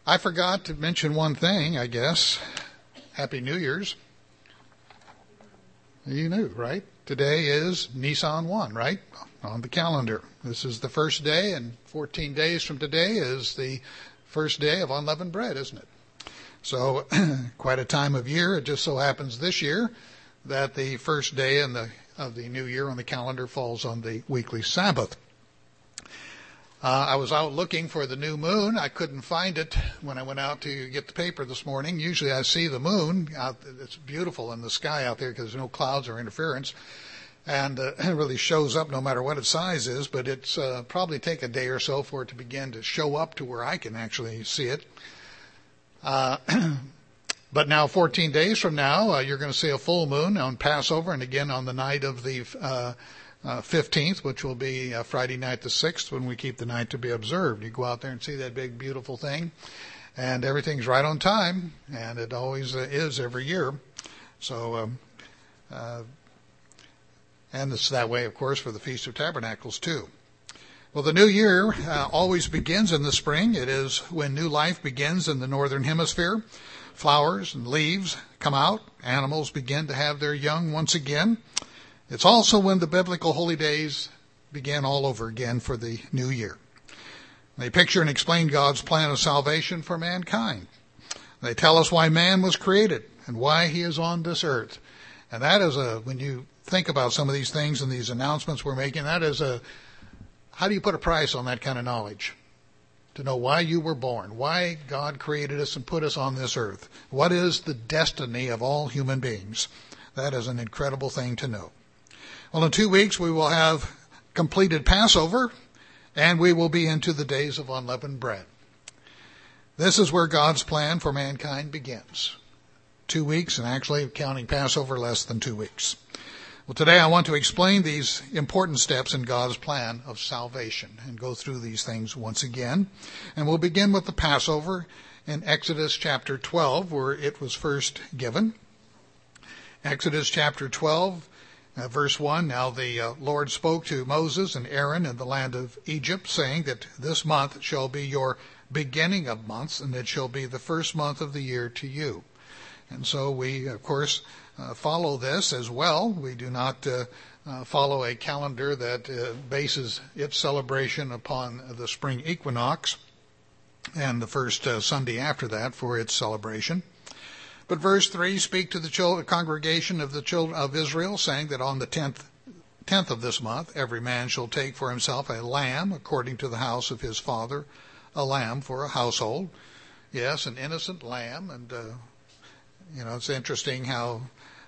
I forgot to mention one thing, I guess. Happy New Year's. You knew, right? Today is Nisan 1, right? On the calendar. This is the first day, and 14 days from today is the first day of unleavened bread, isn't it? So, quite a time of year. It just so happens this year that the first day of the new year on the calendar falls on the weekly Sabbath. I was out looking for the new moon. I couldn't find it when I went out to get the paper this morning. Usually I see the moon. It's beautiful in the sky out there because there's no clouds or interference. And it really shows up no matter what its size is. But it's probably take a day or so for it to begin to show up to where I can actually see it. But now 14 days from now, you're going to see a full moon on Passover and again on the night of the 15th, which will be Friday night the 6th when we keep the night to be observed. You go out there and see that big, beautiful thing, and everything's right on time, and it always is every year. So, and it's that way, of course, for the Feast of Tabernacles, too. Well, the new year always begins in the spring. It is when new life begins in the northern hemisphere. Flowers and leaves come out. Animals begin to have their young once again. It's also when the biblical holy days begin all over again for the new year. They picture and explain God's plan of salvation for mankind. They tell us why man was created and why he is on this earth. And that is when you think about some of these things and these announcements we're making, that is how do you put a price on that kind of knowledge? To know why you were born, why God created us and put us on this earth. What is the destiny of all human beings? That is an incredible thing to know. Well, in 2 weeks we will have completed Passover, and we will be into the days of unleavened bread. This is where God's plan for mankind begins. 2 weeks, and actually counting Passover, less than 2 weeks. Well, today I want to explain these important steps in God's plan of salvation and go through these things once again. And we'll begin with the Passover in Exodus chapter 12, where it was first given. Exodus chapter 12, verse 1, Now the Lord spoke to Moses and Aaron in the land of Egypt, saying that this month shall be your beginning of months, and it shall be the first month of the year to you. And so we, of course, follow this as well. We do not follow a calendar that bases its celebration upon the spring equinox and the first Sunday after that for its celebration. But verse 3 speak to the congregation of the children of Israel, saying that on the 10th of this month, every man shall take for himself a lamb according to the house of his father, a lamb for a household. Yes, an innocent lamb. And, it's interesting how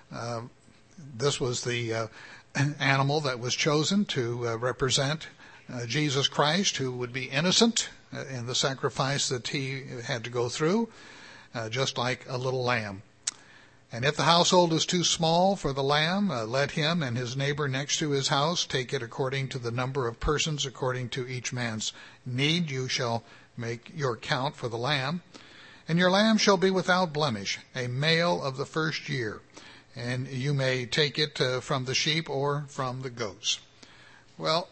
this was the animal that was chosen to represent Jesus Christ, who would be innocent in the sacrifice that he had to go through. Just like a little lamb. And if the household is too small for the lamb, let him and his neighbor next to his house take it according to the number of persons, according to each man's need. You shall make your count for the lamb. And your lamb shall be without blemish, a male of the first year. And you may take it from the sheep or from the goats. Well,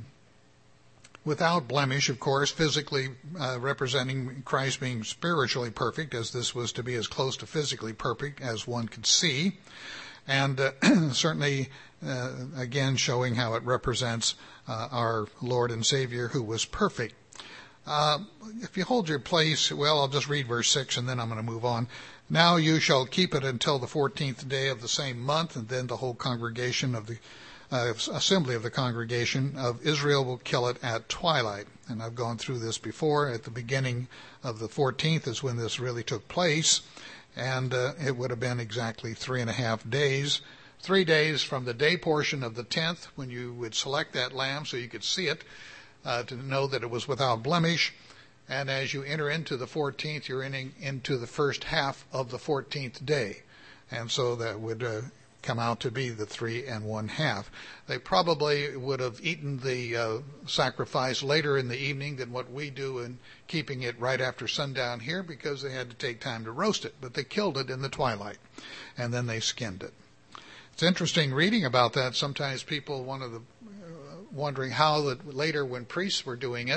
without blemish, of course, physically representing Christ being spiritually perfect, as this was to be as close to physically perfect as one could see. And certainly, again, showing how it represents our Lord and Savior who was perfect. If you hold your place, well, I'll just read verse 6 and then I'm going to move on. Now you shall keep it until the 14th day of the same month, and then the whole congregation of the assembly of the congregation of Israel will kill it at twilight. And I've gone through this before. At the beginning of the 14th is when this really took place. And it would have been exactly 3.5 days. 3 days from the day portion of the 10th when you would select that lamb so you could see it, to know that it was without blemish. And as you enter into the 14th, you're into the first half of the 14th day. And so that would come out to be the 3 1/2. They probably would have eaten the sacrifice later in the evening than what we do in keeping it right after sundown here, because they had to take time to roast it. But they killed it in the twilight, and then they skinned it. It's interesting reading about that. Sometimes people wondering how that later when priests were doing it,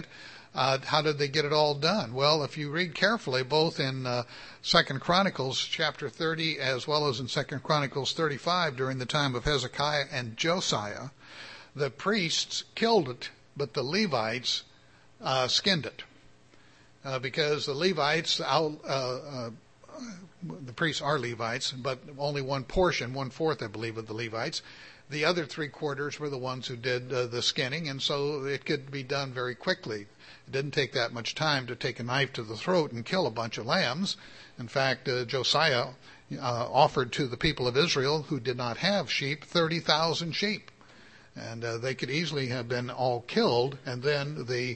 How did they get it all done? Well, if you read carefully, both in 2 Chronicles chapter 30 as well as in 2 Chronicles 35, during the time of Hezekiah and Josiah, the priests killed it, but the Levites skinned it. Because the Levites, the priests are Levites, but only one portion, 1/4, I believe, of the Levites. The other 3/4 were the ones who did the skinning, and so it could be done very quickly. It didn't take that much time to take a knife to the throat and kill a bunch of lambs. In fact, Josiah offered to the people of Israel who did not have sheep 30,000 sheep. And they could easily have been all killed, and then the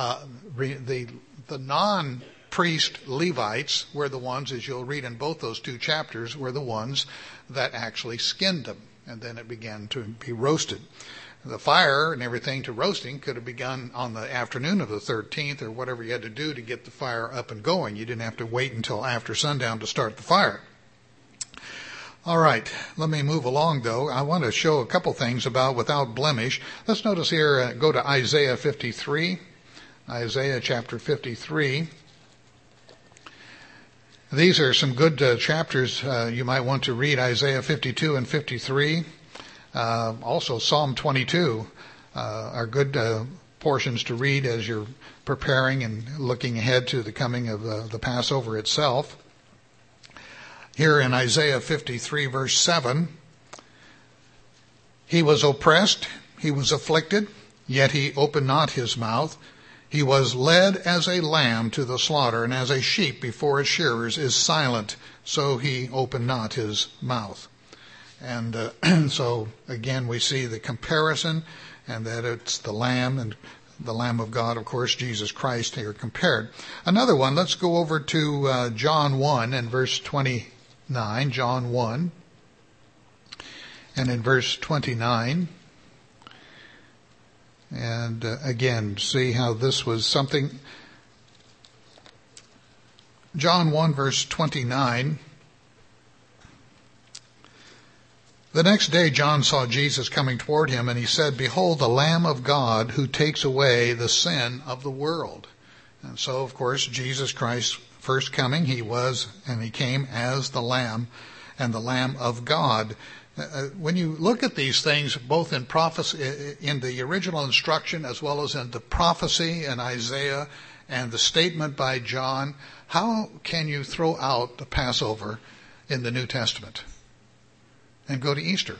non-priest Levites were the ones, as you'll read in both those two chapters, were the ones that actually skinned them, and then it began to be roasted. The fire and everything to roasting could have begun on the afternoon of the 13th, or whatever you had to do to get the fire up and going. You didn't have to wait until after sundown to start the fire. All right, let me move along, though. I want to show a couple things about without blemish. Let's notice here, go to Isaiah 53, Isaiah chapter 53. These are some good chapters you might want to read, Isaiah 52 and 53. Also, Psalm 22 are good portions to read as you're preparing and looking ahead to the coming of the Passover itself. Here in Isaiah 53, verse 7, he was oppressed, he was afflicted, yet he opened not his mouth. He was led as a lamb to the slaughter, and as a sheep before its shearers is silent, so he opened not his mouth. And so, again, we see the comparison, and that it's the Lamb, and the Lamb of God, of course, Jesus Christ here compared. Another one, let's go over to John 1 and verse 29, John 1, and in verse 29. And again, see how this was something. John 1, verse 29. The next day John saw Jesus coming toward him, and he said, "Behold, the Lamb of God who takes away the sin of the world." And so, of course, Jesus Christ first coming, he came as the Lamb and the Lamb of God. When you look at these things, both in prophecy, in the original instruction, as well as in the prophecy in Isaiah and the statement by John, how can you throw out the Passover in the New Testament and go to Easter?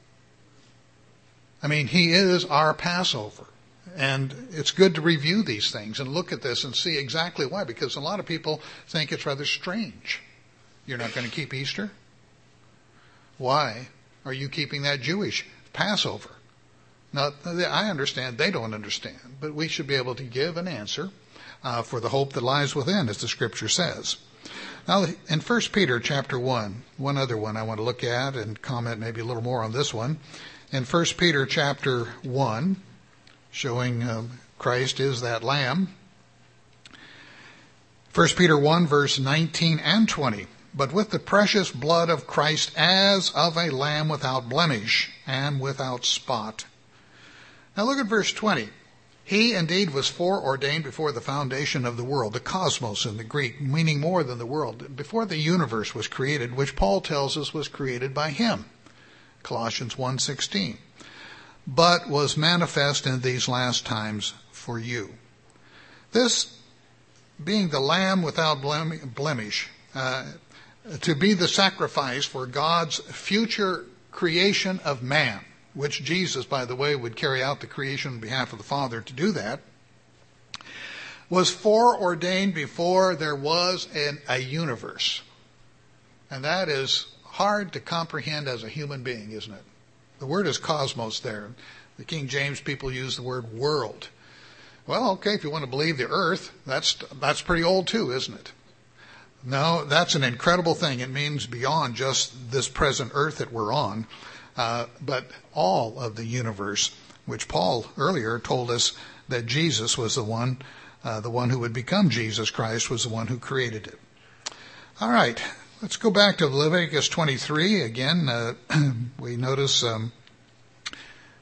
I mean, he is our Passover. And it's good to review these things and look at this and see exactly why, because a lot of people think it's rather strange. You're not going to keep Easter? Why are you keeping that Jewish Passover? Now, I understand they don't understand, but we should be able to give an answer for the hope that lies within, as the Scripture says. Now, in 1 Peter chapter 1, one other one I want to look at and comment maybe a little more on this one. In 1 Peter chapter 1, showing Christ is that Lamb. 1 Peter 1, verse 19 and 20. But with the precious blood of Christ as of a lamb without blemish and without spot. Now look at verse 20. He indeed was foreordained before the foundation of the world, the cosmos in the Greek, meaning more than the world, before the universe was created, which Paul tells us was created by him. Colossians 1:16. But was manifest in these last times for you. This being the Lamb without blemish, to be the sacrifice for God's future creation of man, which Jesus, by the way, would carry out the creation on behalf of the Father to do that, was foreordained before there was a universe. And that is hard to comprehend as a human being, isn't it? The word is cosmos there. The King James people use the word world. Well, okay, if you want to believe the earth, that's pretty old too, isn't it? No, that's an incredible thing. It means beyond just this present earth that we're on, but all of the universe, which Paul earlier told us that Jesus was the one who would become Jesus Christ was the one who created it. All right, let's go back to Leviticus 23 again. We notice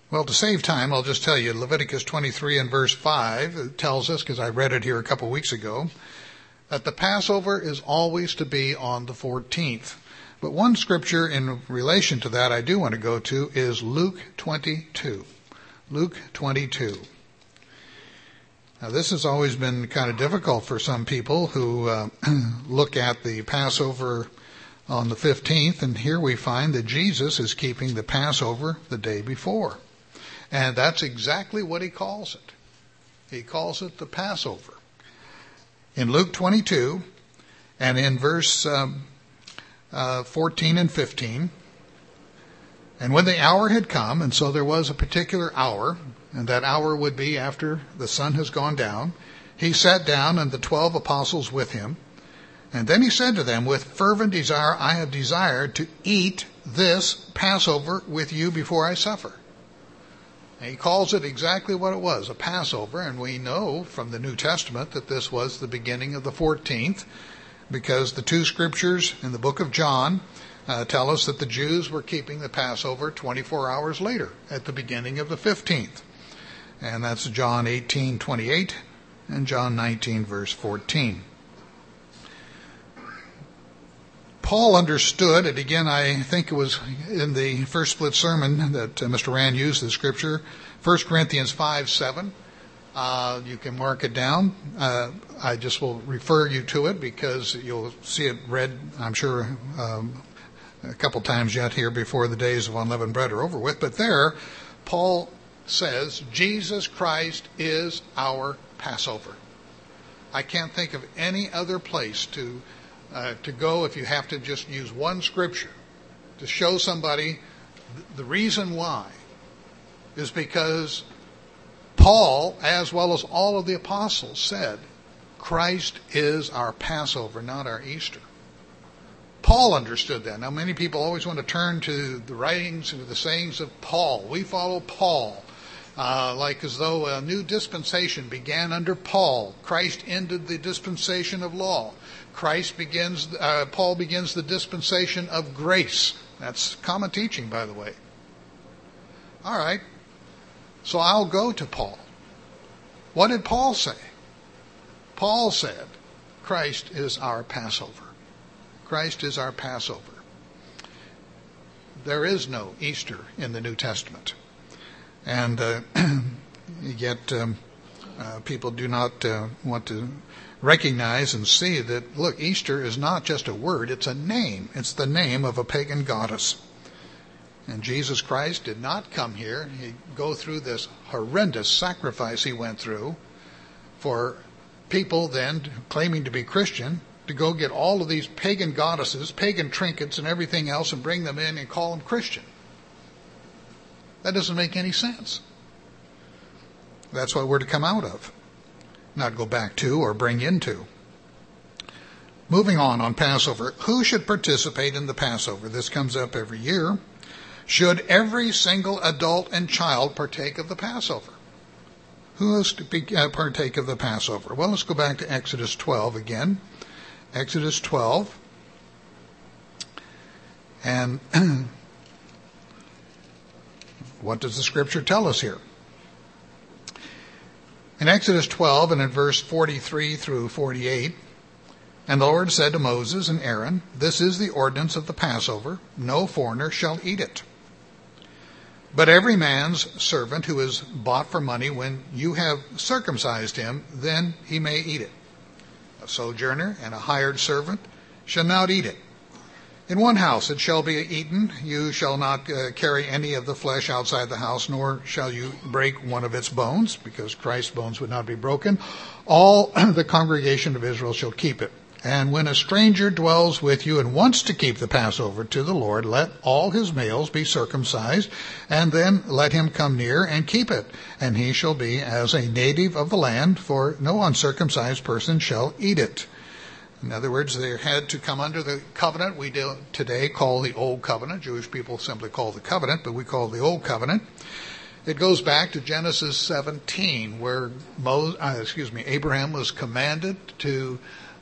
Well, to save time, I'll just tell you, Leviticus 23 and verse 5 it tells us, because I read it here a couple weeks ago, that the Passover is always to be on the 14th. But one scripture in relation to that I do want to go to is Luke 22. Luke 22. Now, this has always been kind of difficult for some people who look at the Passover on the 15th, and here we find that Jesus is keeping the Passover the day before. And that's exactly what he calls it. He calls it the Passover. In Luke 22, and in verse 14 and 15, and when the hour had come, and so there was a particular hour, and that hour would be after the sun has gone down, he sat down and the 12 apostles with him. And then he said to them, with fervent desire, I have desired to eat this Passover with you before I suffer. And he calls it exactly what it was, a Passover. And we know from the New Testament that this was the beginning of the 14th, because the two scriptures in the book of John tell us that the Jews were keeping the Passover 24 hours later, at the beginning of the 15th. And that's John 18:28 and John 19, verse 14. Paul understood, and again, I think it was in the first split sermon that Mr. Rand used the scripture, 1 Corinthians 5:7. You can mark it down. I just will refer you to it because you'll see it read, I'm sure, a couple times yet here before the days of unleavened bread are over with. But there, Paul says, Jesus Christ is our Passover. I can't think of any other place to go if you have to just use one scripture to show somebody the reason why is because Paul, as well as all of the apostles, said Christ is our Passover, not our Easter. Paul understood that. Now, many people always want to turn to the writings and the sayings of Paul. We follow Paul, like as though a new dispensation began under Paul. Christ ended the dispensation of law. Paul begins the dispensation of grace. That's common teaching, by the way. All right. So I'll go to Paul. What did Paul say? Paul said, Christ is our Passover. Christ is our Passover. There is no Easter in the New Testament. And yet people do not want to recognize and see that, look, Easter is not just a word, it's a name. It's the name of a pagan goddess. And Jesus Christ did not come here. He'd go through this horrendous sacrifice he went through for people then claiming to be Christian to go get all of these pagan goddesses, pagan trinkets and everything else and bring them in and call them Christian. That doesn't make any sense. That's what we're to come out of, not go back to or bring into. Moving on Passover. Who should participate in the Passover? This comes up every year. Should every single adult and child partake of the Passover? Who is to partake of the Passover? Well, let's go back to Exodus 12 again. Exodus 12. And what does the scripture tell us here? In Exodus 12 and in verse 43 through 48, and the Lord said to Moses and Aaron, this is the ordinance of the Passover. No foreigner shall eat it. But every man's servant who is bought for money, when you have circumcised him, then he may eat it. A sojourner and a hired servant shall not eat it. In one house it shall be eaten. You shall not carry any of the flesh outside the house, nor shall you break one of its bones, because Christ's bones would not be broken. All the congregation of Israel shall keep it. And when a stranger dwells with you and wants to keep the Passover to the Lord, let all his males be circumcised, and then let him come near and keep it. And he shall be as a native of the land, for no uncircumcised person shall eat it. In other words, they had to come under the covenant we do today call the Old Covenant. Jewish people simply call the covenant, but we call it the Old Covenant. It goes back to Genesis 17, where Abraham was commanded to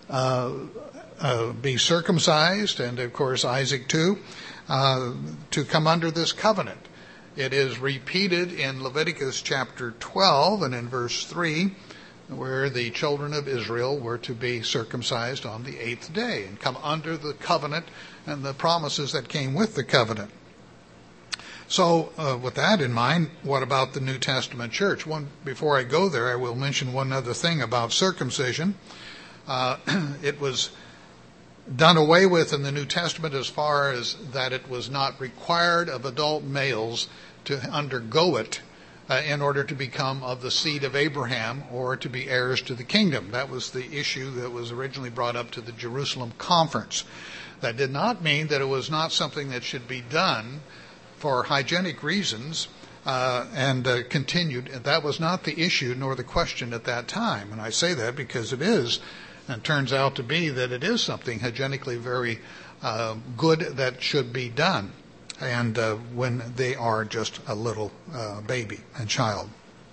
be circumcised, and of course Isaac too, to come under this covenant. It is repeated in Leviticus chapter 12 and in verse 3, where the children of Israel were to be circumcised on the 8th day and come under the covenant and the promises that came with the covenant. So with that in mind, what about the New Testament church? Before I go there, I will mention one other thing about circumcision. It was done away with in the New Testament as far as that it was not required of adult males to undergo it in order to become of the seed of Abraham or to be heirs to the kingdom. That was the issue that was originally brought up to the Jerusalem Conference. That did not mean that it was not something that should be done for hygienic reasons and continued. That was not the issue nor the question at that time. And I say that because it is, and turns out to be that it is something hygienically very good that should be done. And when they are just a little baby and child.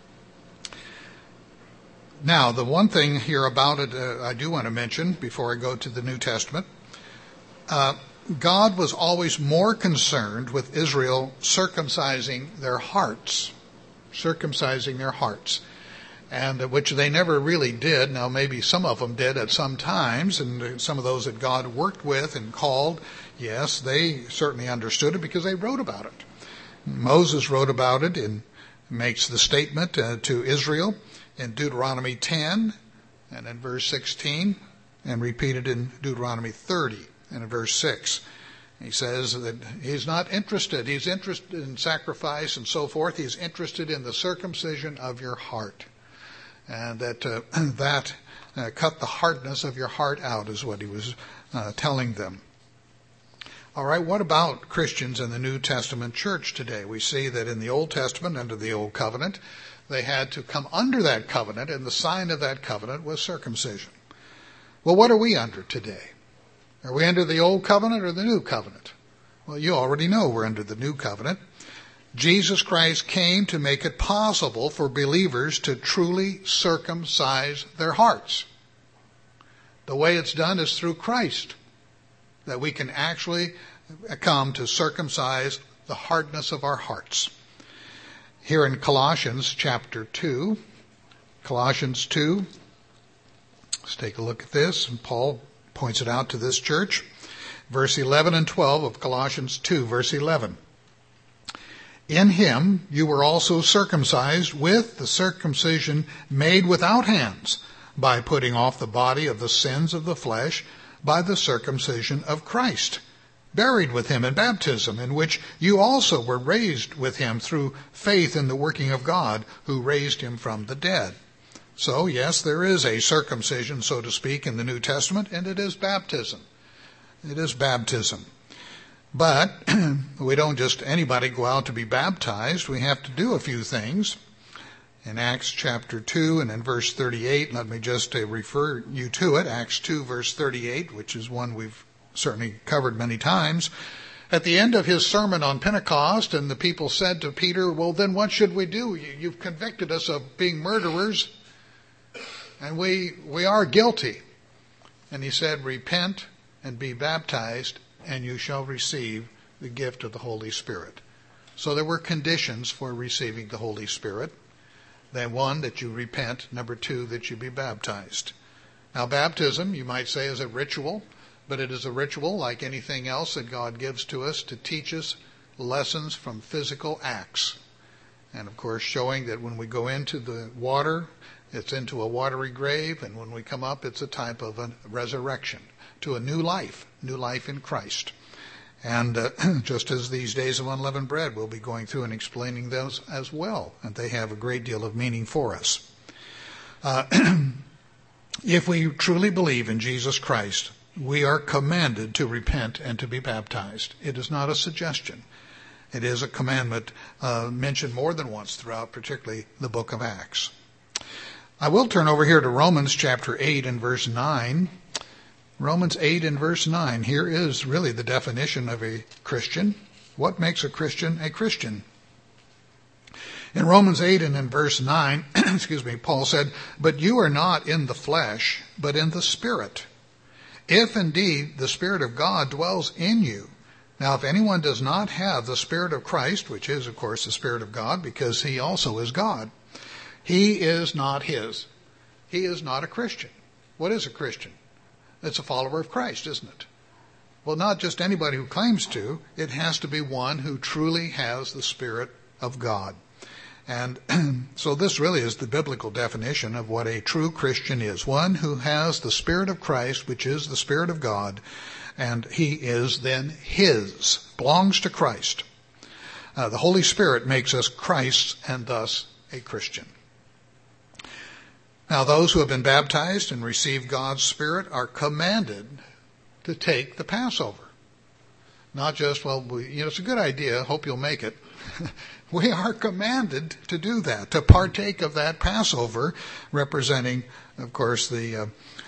Now, the one thing here about it I do want to mention before I go to the New Testament, God was always more concerned with Israel circumcising their hearts, and which they never really did. Now, maybe some of them did at some times, and some of those that God worked with and called, yes, they certainly understood it because they wrote about it. Moses wrote about it and makes the statement to Israel in Deuteronomy 10 and in verse 16, and repeated in Deuteronomy 30 and in verse 6. He says that he's not interested. He's interested in sacrifice and so forth. He's interested in the circumcision of your heart. And that cut the hardness of your heart out is what he was telling them. All right, what about Christians in the New Testament church today? We see that in the Old Testament, under the Old Covenant, they had to come under that covenant, and the sign of that covenant was circumcision. Well, what are we under today? Are we under the Old Covenant or the New Covenant? Well, you already know we're under the New Covenant. Jesus Christ came to make it possible for believers to truly circumcise their hearts. The way it's done is through Christ, that we can actually come to circumcise the hardness of our hearts. Here in Colossians chapter 2, Colossians 2, let's take a look at this, and Paul points it out to this church. Verse 11 and 12 of Colossians 2, verse 11. In him you were also circumcised with the circumcision made without hands, by putting off the body of the sins of the flesh by the circumcision of Christ, buried with him in baptism, in which you also were raised with him through faith in the working of God, who raised him from the dead. So, yes, there is a circumcision, so to speak, in the New Testament, and it is baptism. It is baptism. But we don't just anybody go out to be baptized. We have to do a few things. In Acts chapter 2 and in verse 38, let me just refer you to it. Acts 2 verse 38, which is one we've certainly covered many times. At the end of his sermon on Pentecost, and the people said to Peter, well, then what should we do? You've convicted us of being murderers, and we are guilty. And he said, repent and be baptized, and you shall receive the gift of the Holy Spirit. So there were conditions for receiving the Holy Spirit. Then one, that you repent. Number two, that you be baptized. Now baptism, you might say, is a ritual, but it is a ritual like anything else that God gives to us to teach us lessons from physical acts. And of course showing that when we go into the water, it's into a watery grave, and when we come up, it's a type of a resurrection to a new life in Christ. And just as these days of unleavened bread, we'll be going through and explaining those as well, and they have a great deal of meaning for us. If we truly believe in Jesus Christ, we are commanded to repent and to be baptized. It is not a suggestion. It is a commandment mentioned more than once throughout, particularly the book of Acts. I will turn over here to Romans chapter 8 and verse 9. Romans 8 and verse 9. Here is really the definition of a Christian. What makes a Christian a Christian? In Romans 8 and in verse 9, Paul said, but you are not in the flesh, but in the Spirit. If indeed the Spirit of God dwells in you. Now, if anyone does not have the Spirit of Christ, which is, of course, the Spirit of God, because he also is God, he is not his. He is not a Christian. What is a Christian? It's a follower of Christ, isn't it? Well, not just anybody who claims to. It has to be one who truly has the Spirit of God. And so this really is the biblical definition of what a true Christian is. One who has the Spirit of Christ, which is the Spirit of God, and he is then his, belongs to Christ. The Holy Spirit makes us Christ's and thus a Christian. Now, those who have been baptized and received God's Spirit are commanded to take the Passover. Not just, well, it's a good idea, hope you'll make it. We are commanded to do that, to partake of that Passover, representing, of course, the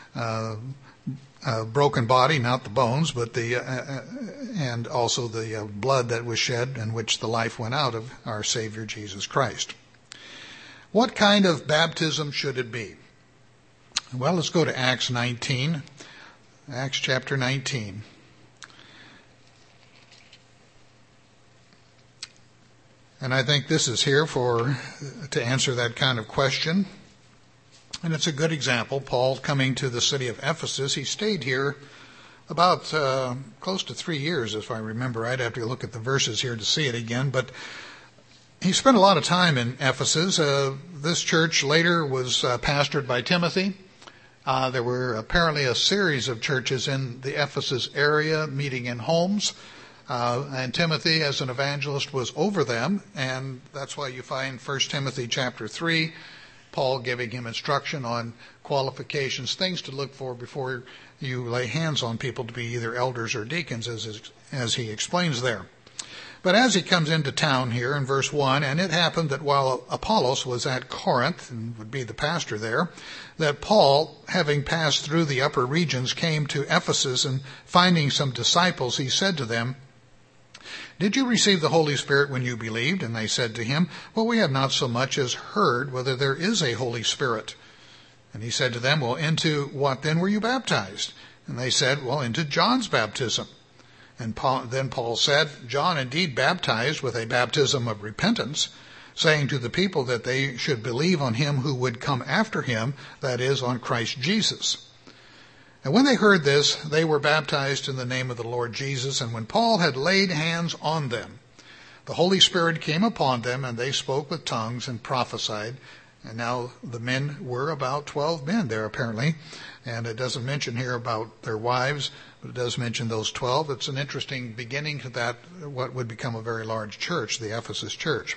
broken body, not the bones, but and also the blood that was shed in which the life went out of our Savior Jesus Christ. What kind of baptism should it be? Well, let's go to Acts 19, Acts chapter 19. And I think this is here to answer that kind of question. And it's a good example. Paul coming to the city of Ephesus, he stayed here about close to 3 years, if I remember right. I have to look at the verses here to see it again. But he spent a lot of time in Ephesus. This church later was pastored by Timothy. There were apparently a series of churches in the Ephesus area meeting in homes. And Timothy, as an evangelist, was over them. And that's why you find 1 Timothy chapter 3, Paul giving him instruction on qualifications, things to look for before you lay hands on people to be either elders or deacons, as he explains there. But as he comes into town here in verse 1, and it happened that while Apollos was at Corinth, and would be the pastor there, that Paul, having passed through the upper regions, came to Ephesus, and finding some disciples, he said to them, "Did you receive the Holy Spirit when you believed?" And they said to him, "Well, we have not so much as heard whether there is a Holy Spirit." And he said to them, "Well, into what then were you baptized?" And they said, "Well, into John's baptism." And then Paul said, "John indeed baptized with a baptism of repentance, saying to the people that they should believe on him who would come after him, that is, on Christ Jesus." And when they heard this, they were baptized in the name of the Lord Jesus. And when Paul had laid hands on them, the Holy Spirit came upon them, and they spoke with tongues and prophesied. And now the men were about 12 men there, apparently. And it doesn't mention here about their wives, but it does mention those 12. It's an interesting beginning to that, what would become a very large church, the Ephesus church.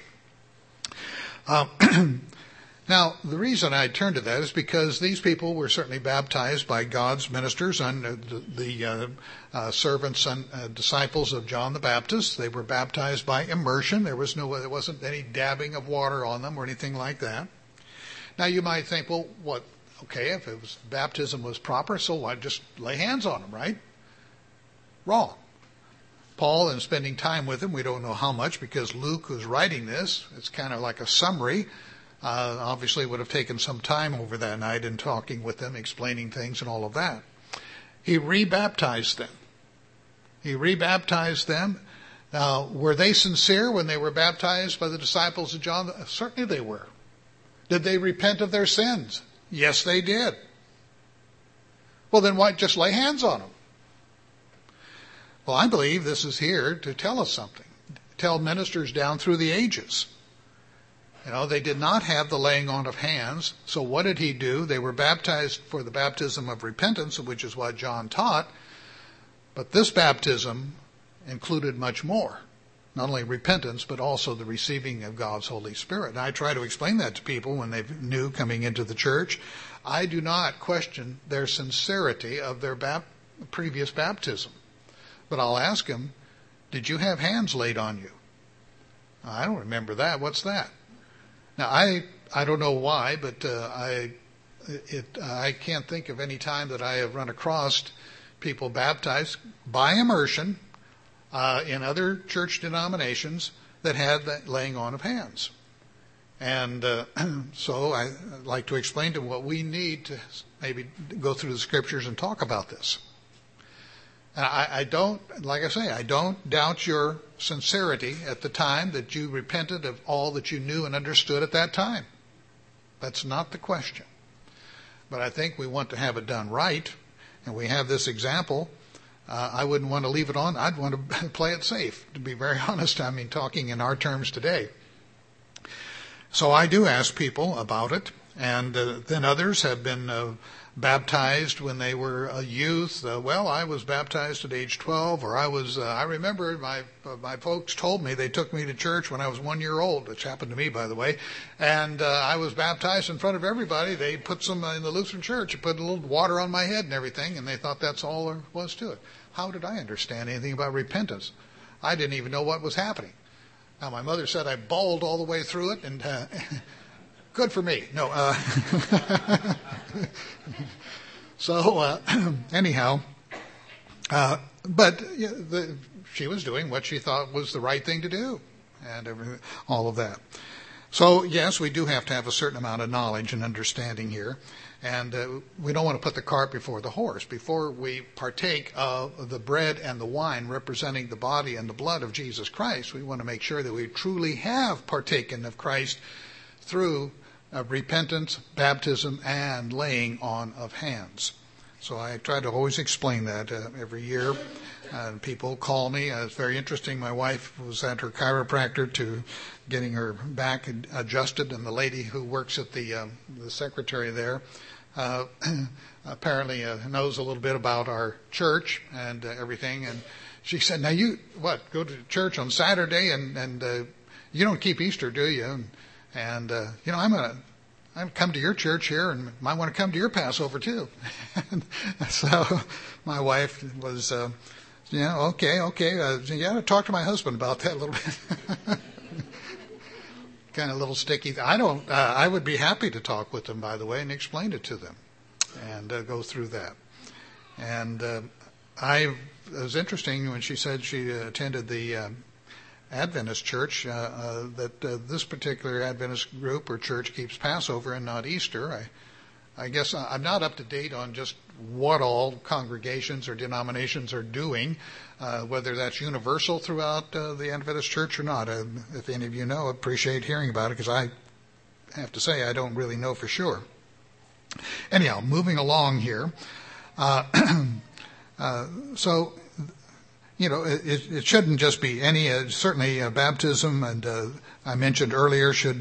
Now, the reason I turn to that is because these people were certainly baptized by God's ministers and the servants and disciples of John the Baptist. They were baptized by immersion. There wasn't any dabbing of water on them or anything like that. Now, you might think, well, what? Okay, if baptism was proper, so why just lay hands on them, right? Wrong. Paul, in spending time with them, we don't know how much because Luke, who's writing this, it's kind of like a summary. Obviously would have taken some time over that night in talking with them, explaining things and all of that. He rebaptized them. Now, were they sincere when they were baptized by the disciples of John? Certainly they were. Did they repent of their sins? Yes, they did. Well, then why just lay hands on them? Well, I believe this is here to tell us something. Tell ministers down through the ages. They did not have the laying on of hands. So what did he do? They were baptized for the baptism of repentance, which is what John taught. But this baptism included much more. Not only repentance, but also the receiving of God's Holy Spirit. And I try to explain that to people when they're new coming into the church. I do not question their sincerity of their previous baptism. But I'll ask them, did you have hands laid on you? I don't remember that. What's that? Now, I don't know why, but I can't think of any time that I have run across people baptized by immersion in other church denominations that had that laying on of hands. And so I like to explain to them what we need to maybe go through the scriptures and talk about this. And I don't, like I say, I don't doubt your sincerity at the time that you repented of all that you knew and understood at that time. That's not the question. But I think we want to have it done right, and we have this example. I wouldn't want to leave it on. I'd want to play it safe, to be very honest. I mean, talking in our terms today. So I do ask people about it, and then others have been baptized when they were a youth. Well, I was baptized at age 12, or I remember my folks told me they took me to church when I was 1 year old, which happened to me, by the way, and I was baptized in front of everybody. They put some in the Lutheran church, they put a little water on my head and everything, and they thought that's all there was to it. How did I understand anything about repentance? I didn't even know what was happening. Now, my mother said I bawled all the way through it, and good for me. No. So, anyhow, but she was doing what she thought was the right thing to do, and all of that. So, yes, we do have to have a certain amount of knowledge and understanding here, and we don't want to put the cart before the horse. Before we partake of the bread and the wine representing the body and the blood of Jesus Christ, we want to make sure that we truly have partaken of Christ through repentance, baptism, and laying on of hands. So I try to always explain that every year. People call me. It's very interesting. My wife was at her chiropractor to getting her back adjusted, and the lady who works at the secretary there apparently knows a little bit about our church and everything. And she said, "Now you go to church on Saturday and you don't keep Easter, do you?" And I'm come to your church here and might want to come to your Passover too. And so my wife was, okay. Talk to my husband about that a little bit. Kind of a little sticky. I would be happy to talk with them, by the way, and explain it to them and go through that. And it was interesting when she said she attended the Adventist church, that this particular Adventist group or church keeps Passover and not Easter. I guess I'm not up to date on just what all congregations or denominations are doing, whether that's universal throughout the Adventist church or not. If any of you know, I appreciate hearing about it, because I have to say I don't really know for sure. Anyhow, moving along here. So, it shouldn't just be any, certainly baptism, and I mentioned earlier, should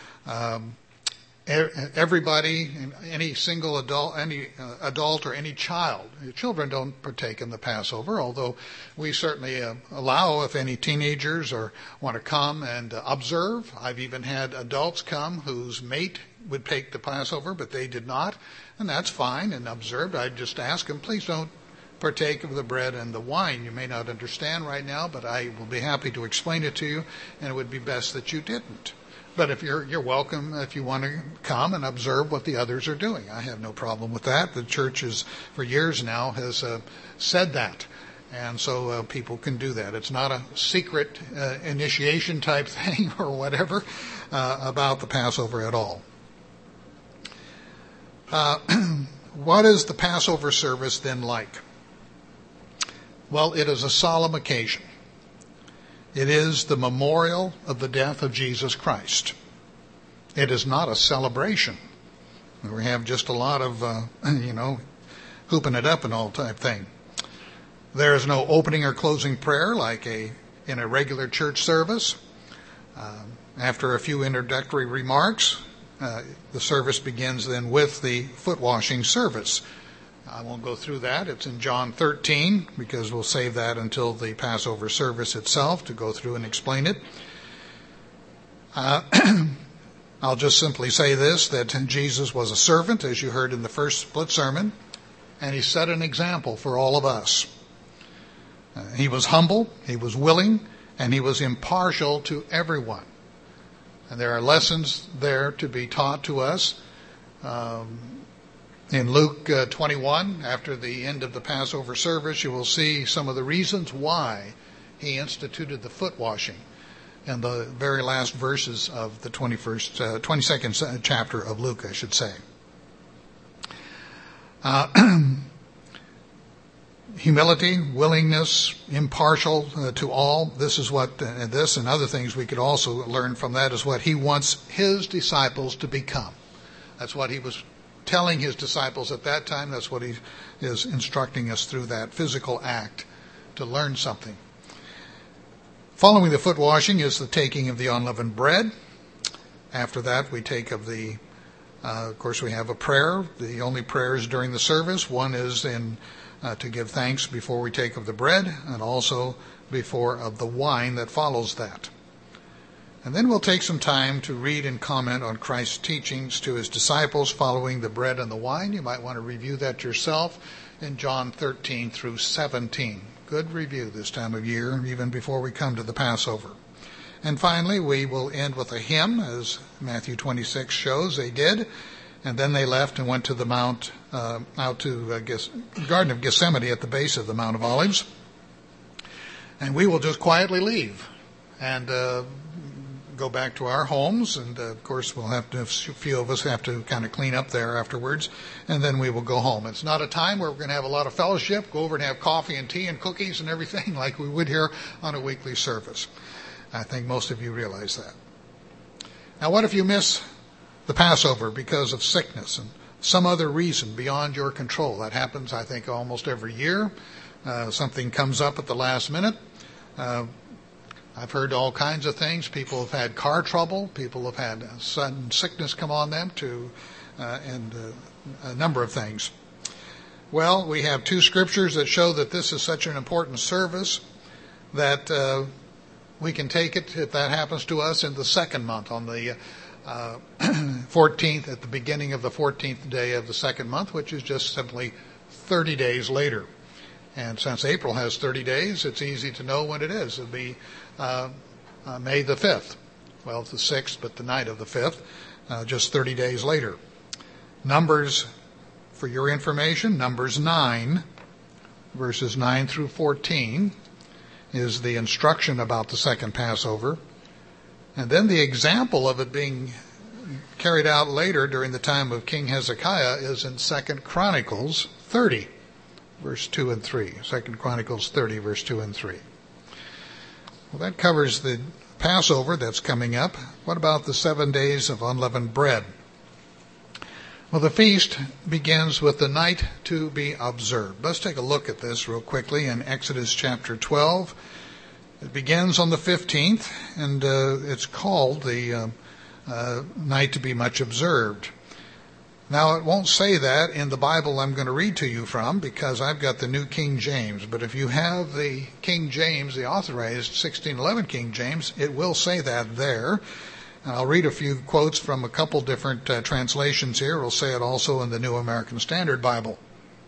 everybody, any single adult, any adult or any child. Children don't partake in the Passover, although we certainly allow if any teenagers want to come and observe. I've even had adults come whose mate would take the Passover, but they did not, and that's fine and observed. I'd just ask them, please don't partake of the bread and the wine. You may not understand right now, but I will be happy to explain it to you, and it would be best that you didn't. But if you're welcome if you want to come and observe what the others are doing. I have no problem with that. The church for years now has said that, and so people can do that. It's not a secret initiation type thing or whatever about the Passover at all. What is the Passover service then like? Well, it is a solemn occasion. It is the memorial of the death of Jesus Christ. It is not a celebration. We have just a lot of, hooping it up and all type thing. There is no opening or closing prayer like in a regular church service. After a few introductory remarks, the service begins then with the foot washing service. I won't go through that. It's in John 13, because we'll save that until the Passover service itself to go through and explain it. I'll just simply say this, that Jesus was a servant, as you heard in the first split sermon, and he set an example for all of us. He was humble, he was willing, and he was impartial to everyone. And there are lessons there to be taught to us. In Luke 21, after the end of the Passover service, you will see some of the reasons why he instituted the foot washing in the very last verses of the 22nd chapter of Luke, I humility, willingness, impartial to all. This is what, this and other things we could also learn from that is what he wants his disciples to become. That's what he was telling his disciples at that time. That's what he is instructing us through that physical act to learn something. Following the foot washing is the taking of the unleavened bread. After that, we take of the, of course, we have a prayer. The only prayers during the service. One is to give thanks before we take of the bread, and also before of the wine that follows that. And then we'll take some time to read and comment on Christ's teachings to his disciples following the bread and the wine. You might want to review that yourself in John 13 through 17. Good review this time of year, even before we come to the Passover. And finally, we will end with a hymn, as Matthew 26 shows they did. And then they left and went to the mount, out to Garden of Gethsemane at the base of the Mount of Olives. And we will just quietly leave and go back to our homes, and of course we'll have to, a few of us have to kind of clean up there afterwards, and then we will go home. It's not a time where we're going to have a lot of fellowship, go over and have coffee and tea and cookies and everything like we would here on a weekly service. I think most of you realize that. Now, what if you miss the Passover because of sickness and some other reason beyond your control? That happens, I think, almost every year. Something comes up at the last minute. I've heard all kinds of things. People have had car trouble. People have had sudden sickness come on them, and a number of things. Well, we have two scriptures that show that this is such an important service that we can take it, if that happens to us, in the second month, on the 14th, at the beginning of the 14th day of the second month, which is just simply 30 days later. And since April has 30 days, it's easy to know when it is. It'll be May the 5th. Well, it's the 6th, but the night of the 5th, just 30 days later. Numbers, for your information, Numbers 9, verses 9 through 14, is the instruction about the second Passover. And then the example of it being carried out later during the time of King Hezekiah is in 2 Chronicles 30. Verse 2 and 3. 2 Chronicles 30, verse 2 and 3. Well, that covers the Passover that's coming up. What about the 7 days of unleavened bread? Well, the feast begins with the night to be observed. Let's take a look at this real quickly in Exodus chapter 12. It begins on the 15th, and it's called the night to be much observed. Now, it won't say that in the Bible I'm going to read to you from, because I've got the New King James. But if you have the King James, the authorized 1611 King James, it will say that there. And I'll read a few quotes from a couple different translations here. It'll say it also in the New American Standard Bible.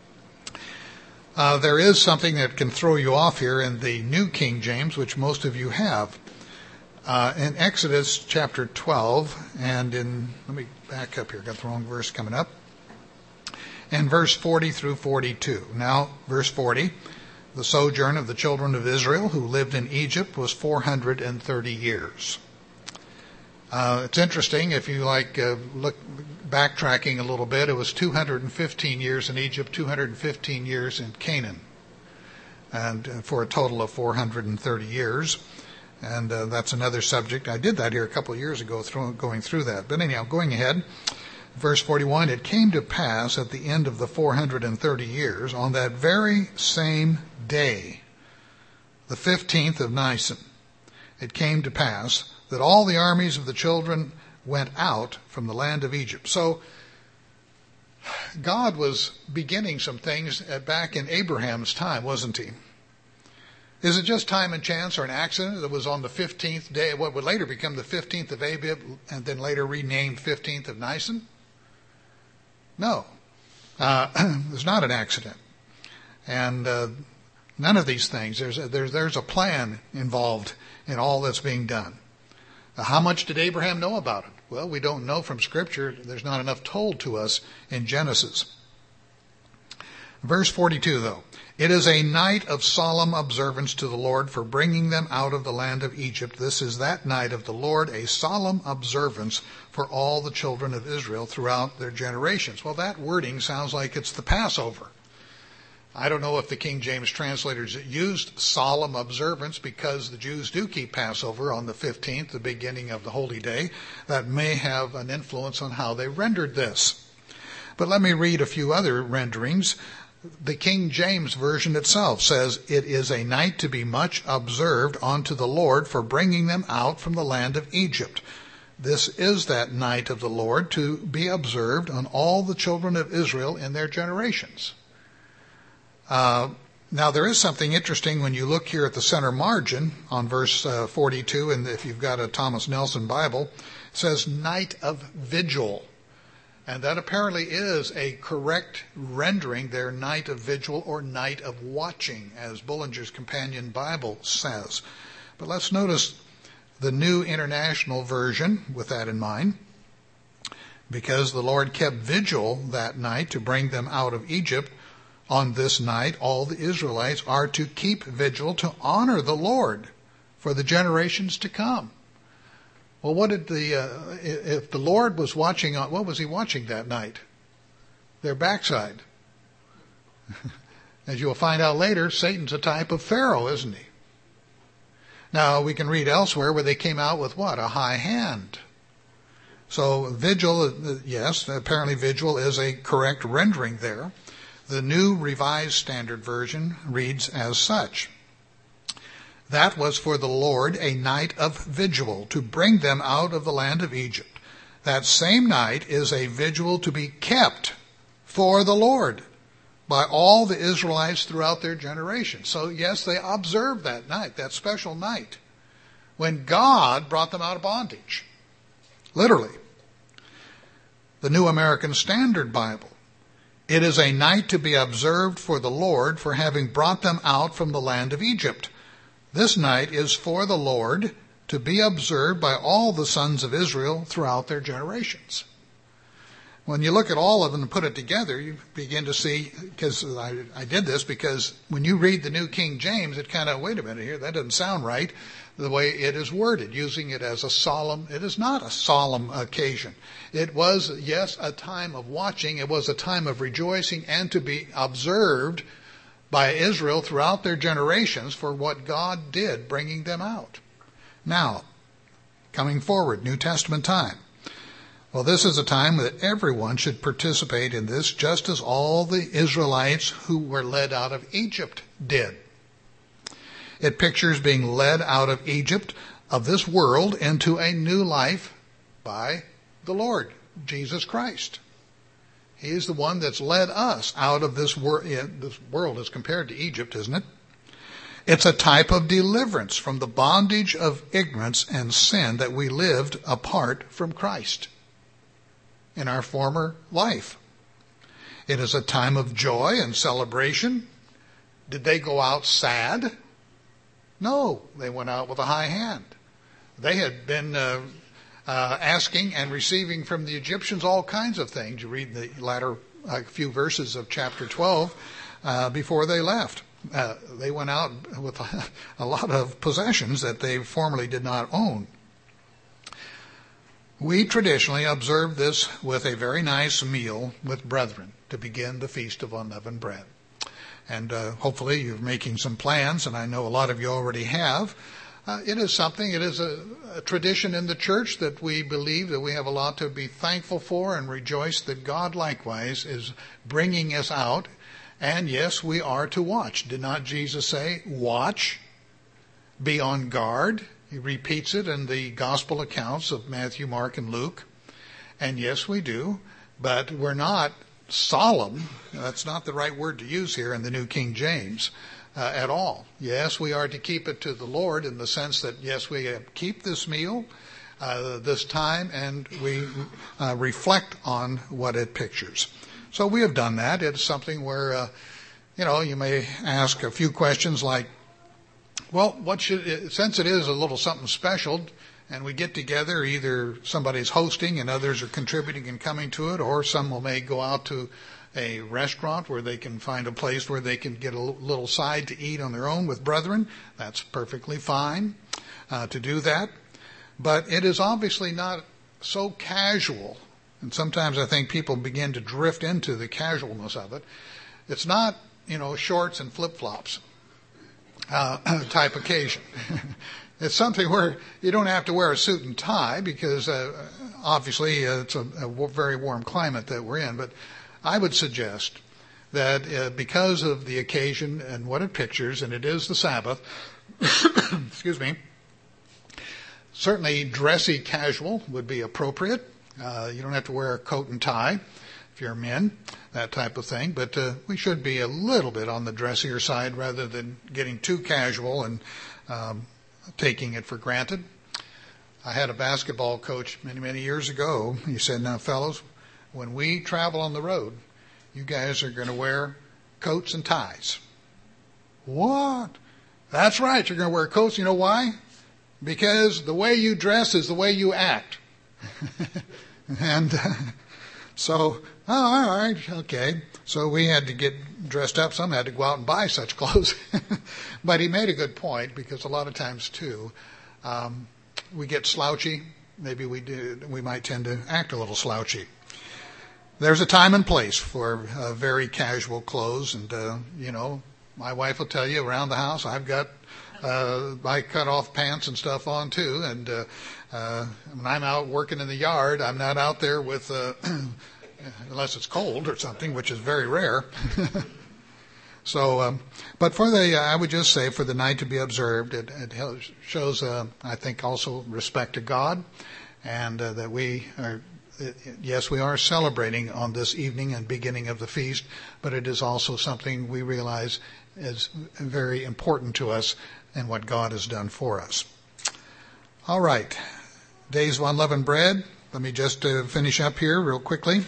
There is something that can throw you off here in the New King James, which most of you have. In Exodus chapter 12, and let me back up here, got the wrong verse coming up, and verse 40 through 42. Now, verse 40, the sojourn of the children of Israel who lived in Egypt was 430 years. It's interesting, if you look backtracking a little bit, it was 215 years in Egypt, 215 years in Canaan, and for a total of 430 years. And that's another subject. I did that here a couple of years ago, going through that. But anyhow, going ahead, verse 41, it came to pass at the end of the 430 years, on that very same day, the 15th of Nisan, it came to pass that all the armies of the children went out from the land of Egypt. So God was beginning some things back in Abraham's time, wasn't he? Is it just time and chance or an accident that was on the 15th day, what would later become the 15th of Abib, and then later renamed 15th of Nisan? No. It's not an accident. And none of these things. There's a plan involved in all that's being done. How much did Abraham know about it? Well, we don't know from Scripture. There's not enough told to us in Genesis. Verse 42, though. It is a night of solemn observance to the Lord for bringing them out of the land of Egypt. This is that night of the Lord, a solemn observance for all the children of Israel throughout their generations. Well, that wording sounds like it's the Passover. I don't know if the King James translators used solemn observance because the Jews do keep Passover on the 15th, the beginning of the holy day. That may have an influence on how they rendered this. But let me read a few other renderings. The King James Version itself says, "It is a night to be much observed unto the Lord for bringing them out from the land of Egypt. This is that night of the Lord to be observed on all the children of Israel in their generations." Now there is something interesting when you look here at the center margin on verse 42, and if you've got a Thomas Nelson Bible, it says night of vigil. And that apparently is a correct rendering there, night of vigil or night of watching, as Bullinger's Companion Bible says. But let's notice the New International Version with that in mind. Because the Lord kept vigil that night to bring them out of Egypt, on this night all the Israelites are to keep vigil to honor the Lord for the generations to come. Well, what did if the Lord was watching, what was he watching that night? Their backside. As you'll find out later, Satan's a type of Pharaoh, isn't he? Now, we can read elsewhere where they came out with what? A high hand. So vigil, yes, apparently vigil is a correct rendering there. The New Revised Standard Version reads as such: "That was for the Lord a night of vigil to bring them out of the land of Egypt. That same night is a vigil to be kept for the Lord by all the Israelites throughout their generations." So yes, they observed that night, that special night, when God brought them out of bondage. Literally. The New American Standard Bible: "It is a night to be observed for the Lord for having brought them out from the land of Egypt. This night is for the Lord to be observed by all the sons of Israel throughout their generations." When you look at all of them and put it together, you begin to see, because I did this because when you read the New King James, it kind of, wait a minute here, that doesn't sound right, the way it is worded, using it as a solemn. It is not a solemn occasion. It was, yes, a time of watching. It was a time of rejoicing and to be observed by Israel throughout their generations for what God did bringing them out. Now, coming forward, New Testament time. Well, this is a time that everyone should participate in this, just as all the Israelites who were led out of Egypt did. It pictures being led out of Egypt, of this world, into a new life by the Lord, Jesus Christ. He is the one that's led us out of this world. This world is compared to Egypt, isn't it? It's a type of deliverance from the bondage of ignorance and sin that we lived apart from Christ in our former life. It is a time of joy and celebration. Did they go out sad? No, they went out with a high hand. They had been asking and receiving from the Egyptians all kinds of things. You read the latter few verses of chapter 12 before they left. They went out with a lot of possessions that they formerly did not own. We traditionally observe this with a very nice meal with brethren to begin the Feast of Unleavened Bread. And hopefully you're making some plans, and I know a lot of you already have. It is a tradition in the church that we believe that we have a lot to be thankful for and rejoice that God likewise is bringing us out. And yes, we are to watch. Did not Jesus say, watch, be on guard? He repeats it in the gospel accounts of Matthew, Mark, and Luke. And yes, we do, but we're not solemn. That's not the right word to use here in the New King James at all. Yes, we are to keep it to the Lord in the sense that, yes, we keep this meal, this time, and we reflect on what it pictures. So we have done that. It's something where, you may ask a few questions like, well, since it is a little something special, and we get together, either somebody's hosting and others are contributing and coming to it, or some may go out to a restaurant where they can find a place where they can get a little side to eat on their own with brethren. That's perfectly fine to do that. But it is obviously not so casual, and sometimes I think people begin to drift into the casualness of it. It's not shorts and flip-flops type occasion. It's something where you don't have to wear a suit and tie because obviously it's a very warm climate that we're in. But I would suggest that because of the occasion and what it pictures, and it is the Sabbath, excuse me, certainly dressy casual would be appropriate. You don't have to wear a coat and tie if you're men, that type of thing. But we should be a little bit on the dressier side rather than getting too casual and taking it for granted. I had a basketball coach many, many years ago. He said, now, fellows, when we travel on the road, you guys are going to wear coats and ties. What? That's right. You're going to wear coats. You know why? Because the way you dress is the way you act. And so, all right, okay. So we had to get dressed up. Some had to go out and buy such clothes. But he made a good point, because a lot of times, too, we get slouchy. Maybe we might tend to act a little slouchy. There's a time and place for very casual clothes. And, my wife will tell you around the house, I've got my cut-off pants and stuff on, too. And when I'm out working in the yard, I'm not out there with, unless it's cold or something, which is very rare. So, but I would just say for the night to be observed, it shows, I think, also respect to God, and that we are, yes, we are celebrating on this evening and beginning of the feast, but it is also something we realize is very important to us and what God has done for us. All right, days of unleavened bread. Let me just finish up here real quickly.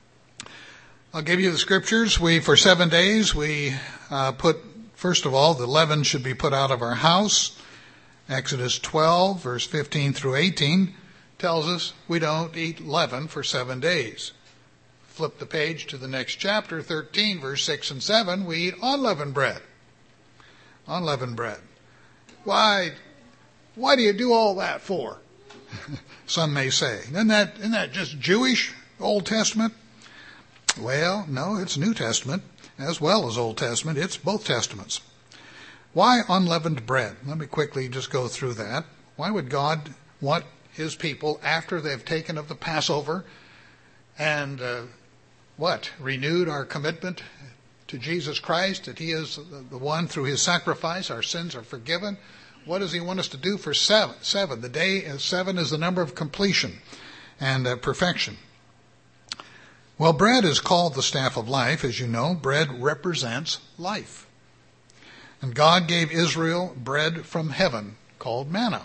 I'll give you the scriptures. For 7 days, we first of all, the leaven should be put out of our house. Exodus 12, verse 15 through 18 tells us we don't eat leaven for 7 days. Flip the page to the next chapter, 13, verse 6 and 7, we eat unleavened bread. Unleavened bread. Why do you do all that for? Some may say. Isn't that just Jewish, Old Testament? Well, no, it's New Testament as well as Old Testament. It's both Testaments. Why unleavened bread? Let me quickly just go through that. Why would God want his people, after they've taken of the Passover and renewed our commitment to Jesus Christ, that he is the one through his sacrifice, our sins are forgiven? What does he want us to do for seven? The day 7 is the number of completion and perfection. Well, bread is called the staff of life. As you know, bread represents life. And God gave Israel bread from heaven called manna.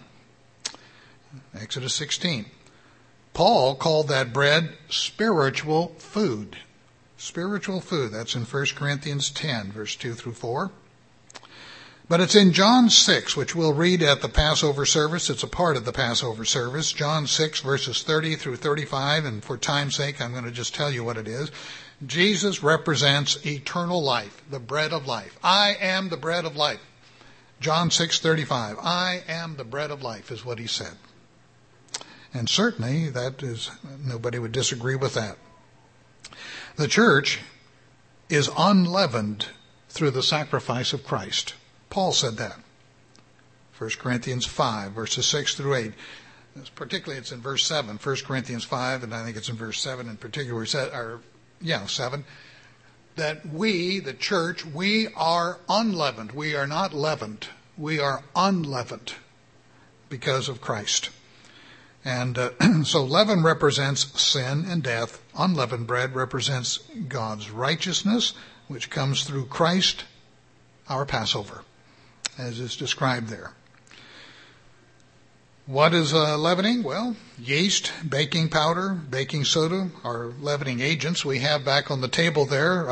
Exodus 16. Paul called that bread spiritual food. Spiritual food. That's in 1 Corinthians 10, verse 2 through 4. But it's in John 6, which we'll read at the Passover service. It's a part of the Passover service. John 6, verses 30 through 35. And for time's sake, I'm going to just tell you what it is. Jesus represents eternal life, the bread of life. I am the bread of life. John 6:35. I am the bread of life is what he said. And certainly nobody would disagree with that. The church is unleavened through the sacrifice of Christ. Paul said that. 1 Corinthians 5, verses 6 through 8. Particularly it's in verse 7. 1 Corinthians 5, and I think it's in verse 7 in particular. 7. That we, the church, we are unleavened. We are not leavened. We are unleavened because of Christ. And so leaven represents sin and death. Unleavened bread represents God's righteousness, which comes through Christ, our Passover, as is described there. What is leavening? Well, yeast, baking powder, baking soda are leavening agents. We have back on the table there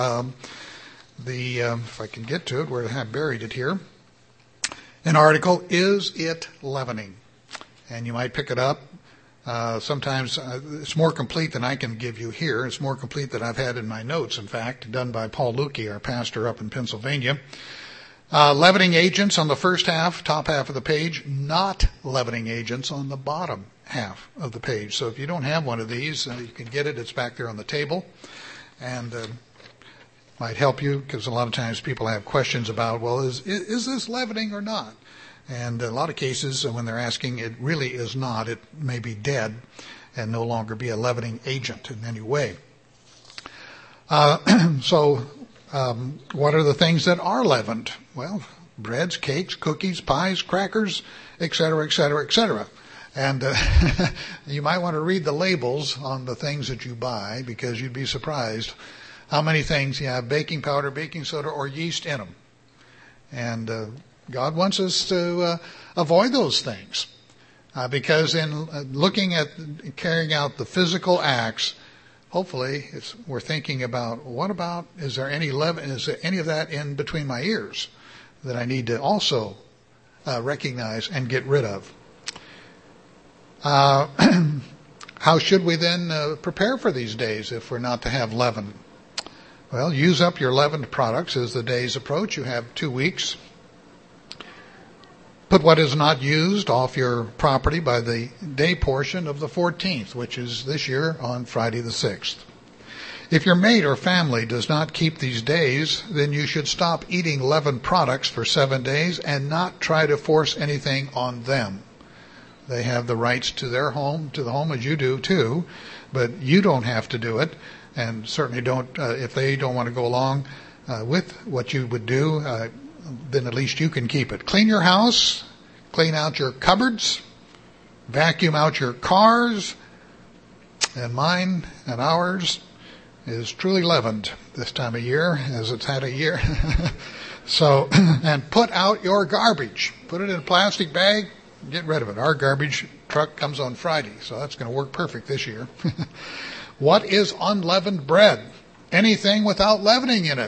if I can get to it, where I have buried it here, an article, Is It Leavening? And you might pick it up. Sometimes it's more complete than I can give you here. It's more complete than I've had in my notes, in fact, done by Paul Lukey, our pastor up in Pennsylvania. Leavening agents on the first half, top half of the page, not leavening agents on the bottom half of the page. So if you don't have one of these, you can get it. It's back there on the table. And might help you, because a lot of times people have questions about, well, is this leavening or not? And a lot of cases when they're asking, it really is not. It may be dead and no longer be a leavening agent in any way. So what are the things that are leavened? Well, breads, cakes, cookies, pies, crackers, etc., etc., etc. And you might want to read the labels on the things that you buy, because you'd be surprised how many things you have baking powder, baking soda, or yeast in them. And God wants us to avoid those things, because in looking at carrying out the physical acts, hopefully we're thinking about, what about, is there any leaven, is there any of that in between my ears that I need to also recognize and get rid of? How should we then prepare for these days if we're not to have leaven? Well, use up your leavened products as the days approach. You have 2 weeks. Put what is not used off your property by the day portion of the 14th, which is this year on Friday the 6th. If your mate or family does not keep these days, then you should stop eating leavened products for 7 days and not try to force anything on them. They have the rights to their home, to the home, as you do too, but you don't have to do it, and certainly don't, if they don't want to go along with what you would do, then at least you can keep it. Clean your house, clean out your cupboards, vacuum out your cars, and mine and ours is truly leavened this time of year, as it's had a year. So, and put out your garbage. Put it in a plastic bag, get rid of it. Our garbage truck comes on Friday, so that's going to work perfect this year. What is unleavened bread? Anything without leavening in it.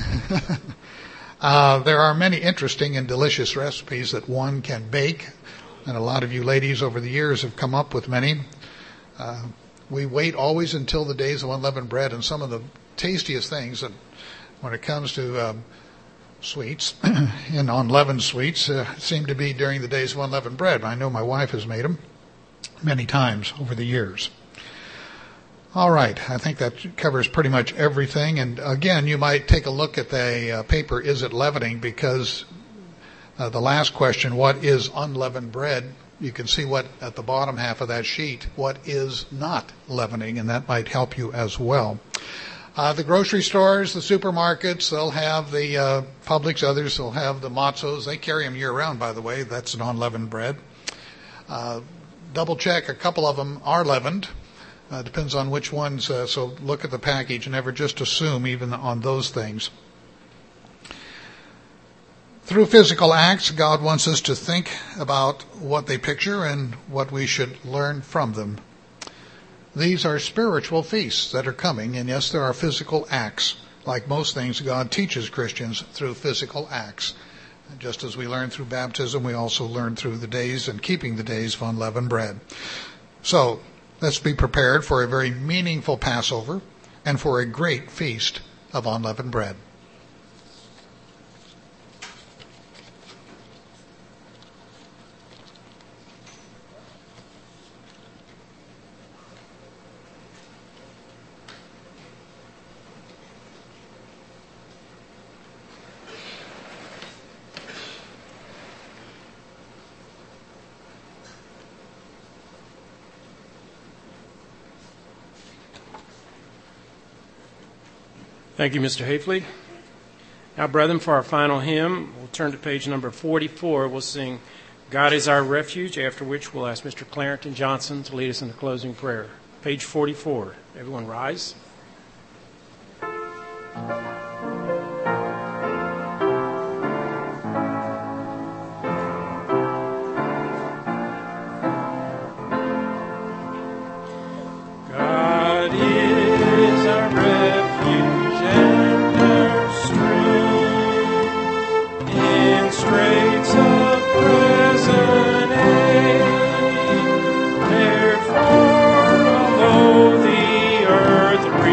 There are many interesting and delicious recipes that one can bake, and a lot of you ladies over the years have come up with many. We wait always until the days of unleavened bread, and some of the tastiest things, and when it comes to sweets and unleavened sweets, seem to be during the days of unleavened bread. I know my wife has made them many times over the years. All right, I think that covers pretty much everything. And again, you might take a look at the paper, Is It Leavening? Because the last question, what is unleavened bread? You can see what at the bottom half of that sheet, what is not leavening, and that might help you as well. The grocery stores, the supermarkets, they'll have the Publix, others will have the matzos. They carry them year-round, by the way. That's an unleavened bread. Double check, a couple of them are leavened. Depends on which ones, so look at the package and never just assume even on those things. Through physical acts, God wants us to think about what they picture and what we should learn from them. These are spiritual feasts that are coming, and yes, there are physical acts. Like most things, God teaches Christians through physical acts. Just as we learn through baptism, we also learn through the days and keeping the days of unleavened bread. So, let's be prepared for a very meaningful Passover and for a great feast of unleavened bread. Thank you, Mr. Hafley. Now, brethren, for our final hymn, we'll turn to page number 44. We'll sing God is Our Refuge, after which we'll ask Mr. Clarendon Johnson to lead us in the closing prayer. Page 44. Everyone rise. Therefore, although the earth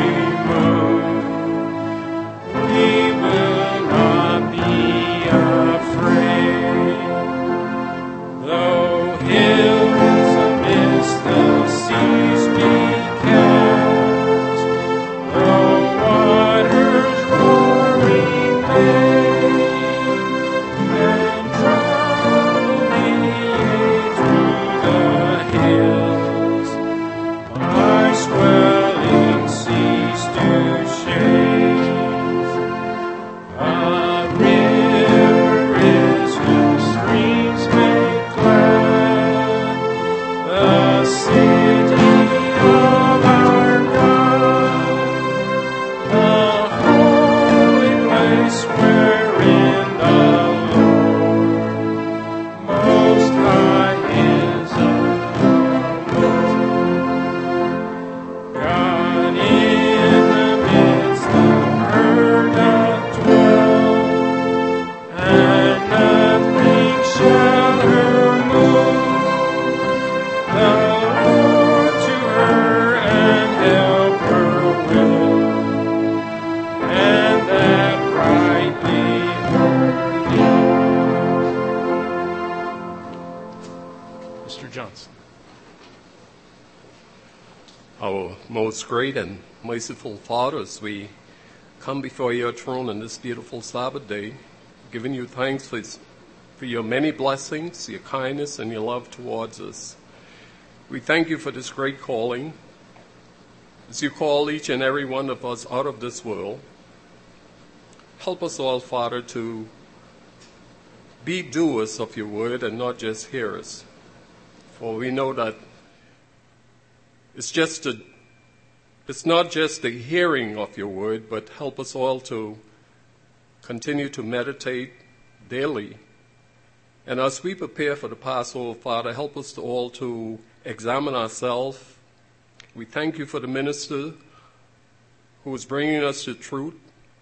Our most great and merciful Father, as we come before your throne on this beautiful Sabbath day, giving you thanks for your many blessings, your kindness, and your love towards us. We thank you for this great calling. As you call each and every one of us out of this world, help us all, Father, to be doers of your word and not just hearers. For we know that it's not just the hearing of your word, but help us all to continue to meditate daily. And as we prepare for the Passover, Father, help us all to examine ourselves. We thank you for the minister who is bringing us the truth.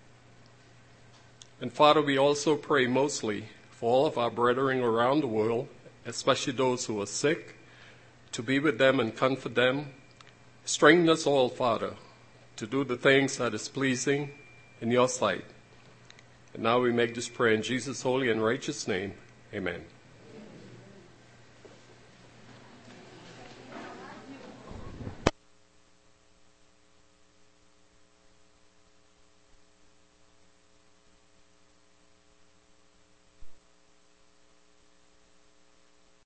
And Father, we also pray mostly for all of our brethren around the world, especially those who are sick, to be with them and comfort them. Strengthen us all, Father, to do the things that is pleasing in your sight. And now we make this prayer in Jesus' holy and righteous name. Amen.